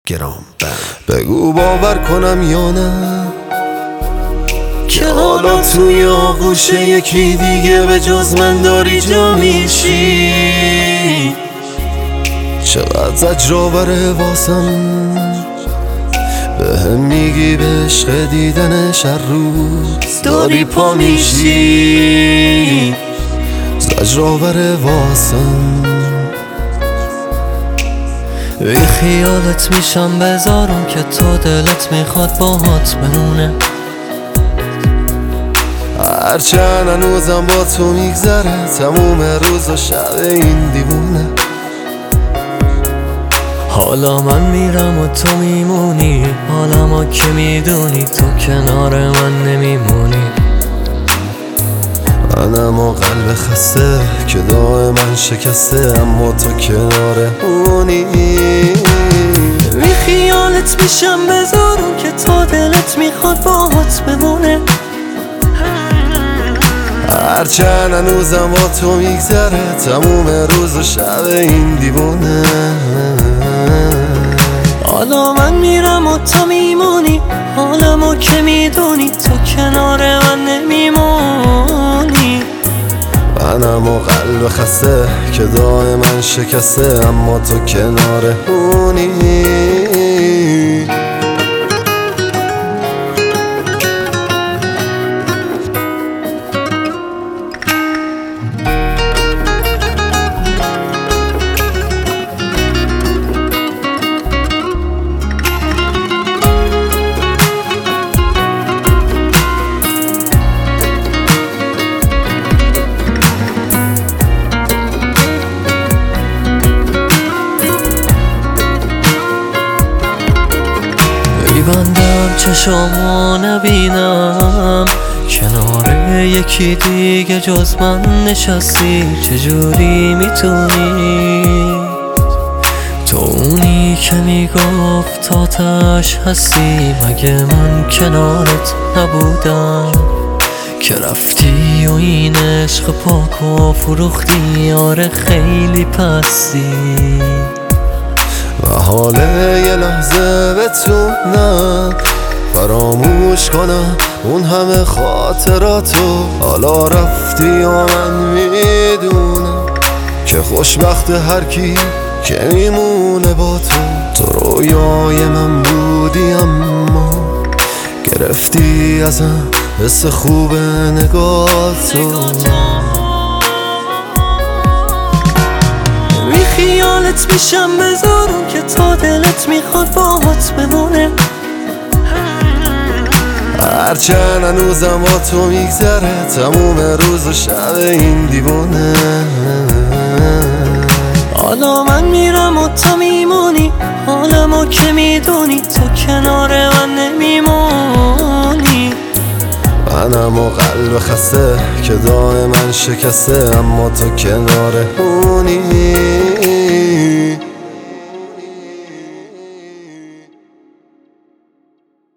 گرام بگو باور کنم یا نه که حالا توی آغوش یکی دیگه به جز من داری جا میشی. چقدر زجرآوره واسم به هم میگی به عشق دیدنش هر روز داری پا میشی. زجرآوره واسم بی خیالت میشم بذارم که تو دلت میخواد باهات بمونه. هرچند هنوزم با تو میگذره تموم روز و شب این دیوونه. حالا من میرم و تو میمونی، حالا ما که میدونی تو کنار من نمیمونی. منم و قلب خسته که دائما شکسته اما تو کنارمونی. بی خیالت میشم بذارم که تو دلت میخواد باهات بمونه. هرچند هنوزم با تو میگذره تموم روز و شب این دیوونه. حالا من میرم و تو میمونی، حالا ما که میدونی تو کنار من نمیمونی. منم و قلب خسته که دائما شکسته اما تو کنارمونی. میبندم چشامو نبینم کنار یکی دیگه جز من نشستی. چجوری میتونی تو اونی که میگفت آتش هستی؟ مگه من کنارت نبودم که رفتی و این عشق پاک و فروختی؟ آره خیلی پستی و حال یه لحظه بتونم فراموش کنم اون همه خاطراتو. حالا رفتی و من میدونم که خوشبخت هر کی که میمونه با تو. تو رویای من بودی اما گرفتی ازم حس خوب نگاهتو. بی خیالت میشم بذارم که تو دلت میخواد باهات بمونه. هرچند هنوزم با تو میگذره تموم روز و شب این دیوونه. حالا من میرم و تو میمونی، حالا ما که میدونی تو کنار من نمیمونی. منم و قلب خسته که دائما شکسته اما تو کنارمونی.